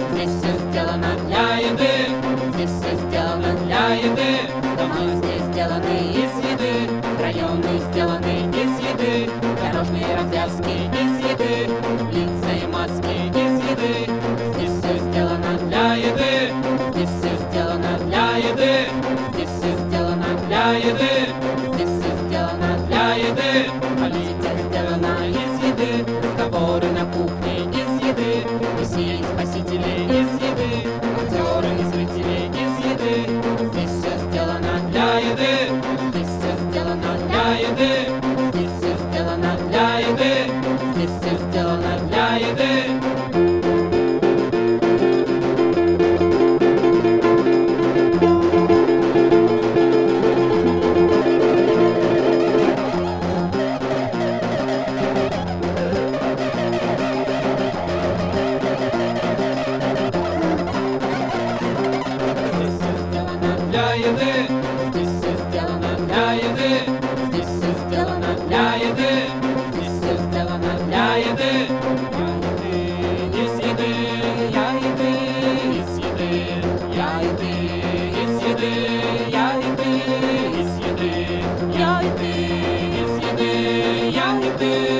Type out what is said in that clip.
Здесь все сделано для еды, здесь все сделано для еды. Дома здесь сделаны из еды, районы сделаны из еды, дорожные развязки из еды, лица и маски из еды. Здесь все сделано для еды, здесь все сделано для еды, здесь все сделано для еды, здесь все сделано для еды. Политика сделана из еды, разговоры на кухне из еды, мессии и спасители из еды, актеры и зрители из еды. Здесь все сделано для еды, здесь все сделано для еды, здесь все сделано для еды, здесь все сделано для еды. Для еды, здесь все сделано для еды, здесь все сделано для еды, здесь все сделано для еды. Из еды, я еды, из еды, я еды, из еды, я еды, из еды, я еды, из еды, я еды.